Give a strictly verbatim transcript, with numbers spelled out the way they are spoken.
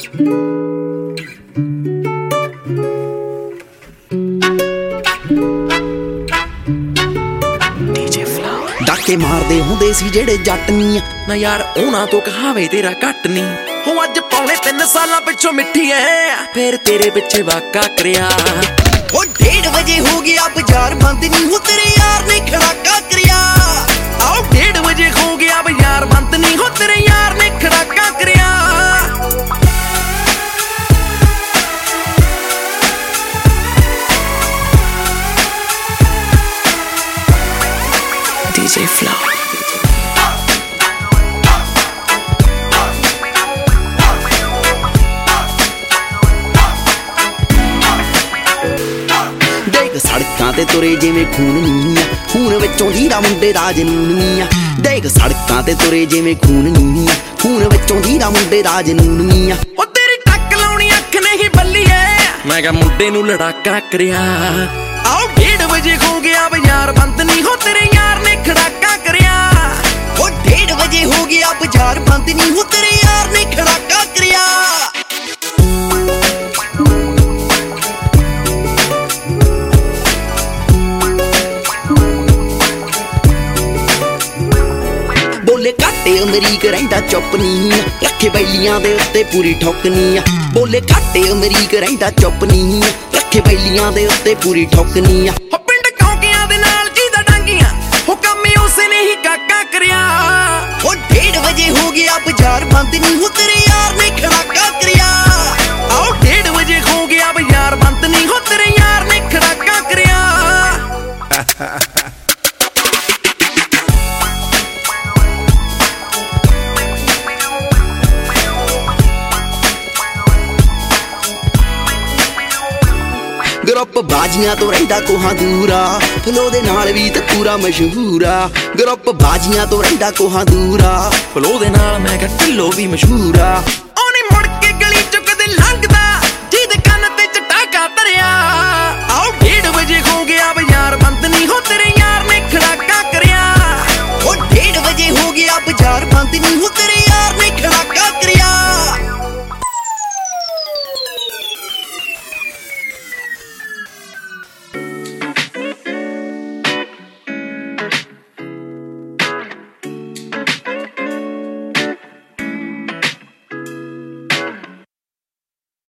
ਡਾਕੇ ਮਾਰਦੇ ਹੁੰਦੇ ਸੀ ਜਿਹੜੇ ਜੱਟ ਨੀ ਨਾ ਯਾਰ ਉਹਨਾਂ ਤੋਂ ਕਹਾਵੇ ਤੇਰਾ ਘੱਟ ਨੀ ਹੋ ਅੱਜ ਪੌਣੇ ਤਿੰਨ ਸਾਲਾਂ ਪਿੱਛੋਂ ਮਿੱਠੀ ਐ ਫੇਰ ਤੇਰੇ ਪਿੱਛੇ ਵਾਕਾ ਕਰਿਆ ਉਹ ਡੇਢ ਵਜੇ ਹੋ ਗਿਆ ਬਾਜ਼ਾਰ ਬੰਦ ਨੀ ਹੋ ਤੇਰੇ ਯਾਰ ਨੇ ਖੜਾਕਾ ਕਰਿਆ ਆਓ ਡੇਢ ਵਜੇ ਹੋ ਗਿਆ ਬਾਜ਼ਾਰ ਬੰਦ ਨੀ ਹੋ ਤੇਰੇ ਯਾਰ ਨੇ ਖੜਾਕਾ ਕਰਿਆ D J Flow ਸੜਕਾਂ ਤੇ ਤੁਰੇ ਜਿਵੇਂ ਖੂਨ ਨੀ ਆ ਖੂਨ ਵਿੱਚੋਂ ਦੀਦਾ ਮੁੰਡੇ ਦਾ ਜਨੂਨ ਨੀ ਆ ਦੇਖ ਸੜਕਾਂ ਤੇ ਤੁਰੇ ਜਿਵੇਂ ਖੂਨ ਨੀ ਆ ਖੂਨ ਵਿੱਚੋਂ ਦੀਦਾ ਮੁੰਡੇ ਦਾ ਜਨੂਨ ਨੀ ਆ ਉਹ ਤੇਰੀ ਟੱਕ ਲਾਉਣੀ ਅੱਖ ਨਹੀਂ ਬੱਲੀਏ ਮੈਂ ਕਿਹਾ ਮੁੰਡੇ ਨੂੰ ਲੜਾਕਾ ਕਰਿਆ ਆਓ ਡੇਢ ਵਜੇ ਹੋ ਗਿਆ ਬਾਜ਼ਾਰ ਬੰਦ ਨਹੀਂ ਹੋ ਤੇਰੇ ਯਾਰ ਨੇ ਖੜਾਕਾ ਕਰਿਆ ਉਹ ਡੇਢ ਵਜੇ ਹੋ ਗਿਆ ਬਾਜ਼ਾਰ ਬੰਦ ਨਹੀਂ ਹੋ ਤੇਰੇ ਯਾਰ ਨੇ ਖੜਾਕਾ ਕਰਿਆ ਬੋਲੇ ਘਾਟੇ ਅਮਰੀਕ ਰਹਿੰਦਾ ਚੁੱਪ ਨੀ ਰੱਖੇ ਬੈਲੀਆਂ ਦੇ ਉੱਤੇ ਪੂਰੀ ਠੋਕ ਨੀ ਆ ਬੋਲੇ ਘਾਟੇ ਅਮਰੀਕ ਰਹਿੰਦਾ ਚੁੱਪ ਨੀ ਰੱਖੇ ਬੈਲੀਆਂ ਦੇ ਉੱਤੇ ਪੂਰੀ ਠੋਕ ਨੀ ਆ ਹੋ ਪਿੰਡ ਕੌਂਕਿਆਂ ਦੇ ਨਾਲ ਜਿਹਦਾ ਡਾਂਗੀਆਂ ਹੋ ਕੰਮ ਉਸੇ ਨੇ ਹੀ ਕਾਕਾ ਕਰਿਆ ਉਹ ਡੇਢ ਵਜੇ ਹੋ ਗਿਆ ਬਾਜ਼ਾਰ ਬੰਦ ਨੀ ਹੋ ਤੇਰੇ ਯਾਰ ਨੇ ਖੜਾਕਾ ਕਰਿਆ ਆਓ ਡੇਢ ਵਜੇ ਹੋ ਗਿਆ ਬਾਜ਼ਾਰ ਬੰਦ ਨੀ ਹੋ ਤੇਰੇ ਯਾਰ ਨੇ ਖੜਾਕਾ ਕਰਿਆ ਗਰੁੱਪ ਬਾਜੀਆਂ ਤੋਂ ਰਹਿੰਦਾ ਕੋਹਾਂ ਦੂਰਾ ਫਲੋ ਦੇ ਨਾਲ ਵੀ ਤੇ ਪੂਰਾ ਮਸ਼ਹੂਰ ਆ ਗਰੁੱਪ ਬਾਜੀਆਂ ਤੋਂ ਰਹਿੰਦਾ ਕੋਹਾਂ ਦੂਰਾ ਫਲੋ ਦੇ ਨਾਲ ਮੈਂ ਕਿਹਾ ਢਿੱਲੋਂ ਵੀ ਮਸ਼ਹੂਰ ਆ ਉਹਨੇ ਮੁੜ ਕੇ ਗਲੀ ਚੁੱਕ ਦੇ ਲੰਘਦਾ